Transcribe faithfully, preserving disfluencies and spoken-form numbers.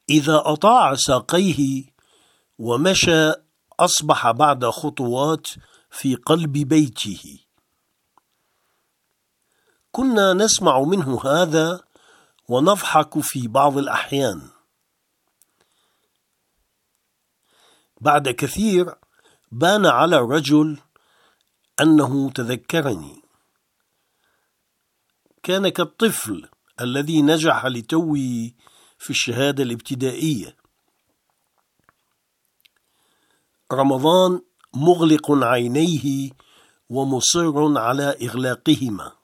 إذا أطاع ساقيه ومشى أصبح بعد خطوات في قلب بيته. كنا نسمع منه هذا ونضحك في بعض الأحيان. بعد كثير بان على الرجل أنه تذكرني. كان كالطفل الذي نجح لتوه في الشهادة الابتدائية. رمضان مغلق عينيه ومصر على إغلاقهما.